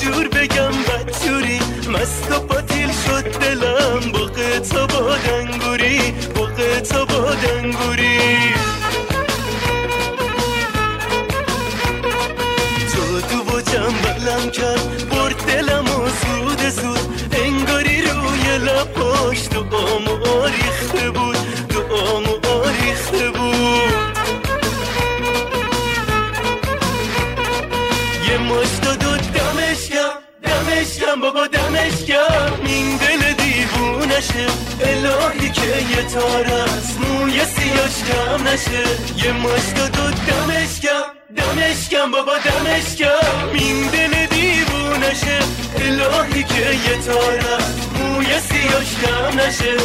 چجور بگم بدجوری مست و پاتیل شد دلم بغه تا بادنگوری بغه تا بادنگوری جادو و جنبلم کرد برد دلم و زود زود انگاری روی لباش دعامو آریخته بود دعامو آریخته بود یه ماش داد و دمشکم بابا دمشکم این دل دیوونشه الهی که یه تار از موی سیاش کم نشه یه ماش داد و دمشکم بابا دمشکم این دل دیوونشه الهی که یه تار از موی سیاش کم نشه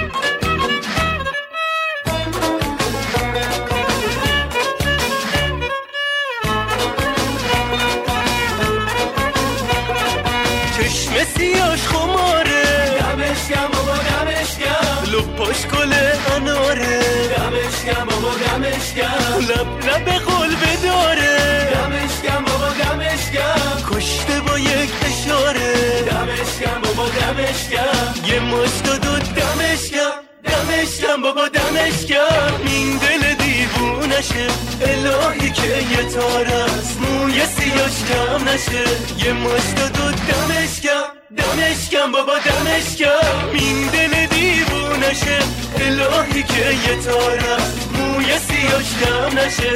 چشم سیاش خماره دمشکم بابا دمشکم لپاش گل اناره دمشکم بابا دمشکم لب قلب بداره دمشکم بابا دمشکم کشته با یک اشاره دمشکم بابا دمشکم یه ماش داد و دمشکم بابا دمشکم این دل دیوونشه الهی که یه تار از موی سیاش کم نشه یه ماش داد و دمشکم بابا دمشکم این دل دیوونشه الهی که یه تار از موی سیاش کم نشه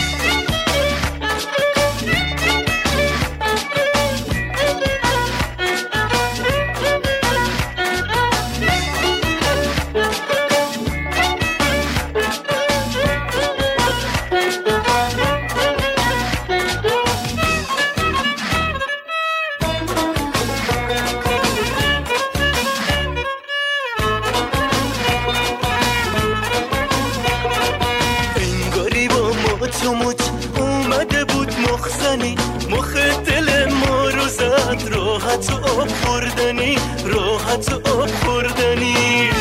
اومده بود مخزنی مخ دل ما رو زد راحت و آب خوردنی راحت و آب خوردنی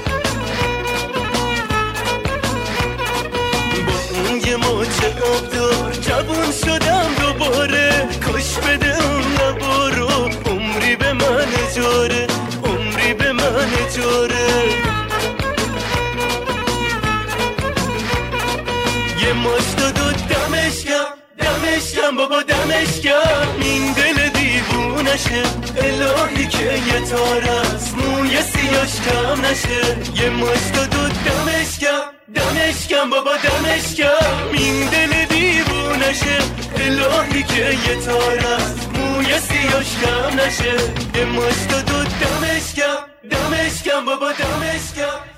با اون یه موچه آب دار جوون شدم دوباره کاش بده اون لبا رو عمری به من اجاره عمری به من اجاره یه ماش داد و دمشکم بابا دمشکم این دل دیوونشه الهی که یه تار از موی سیاش کم نشه یه ماش داد و دمشکم بابا دمشکم این دل دیوونشه الهی که یه تار از موی سیاش کم نشه یه ماش داد و دمشکم بابا دمشکم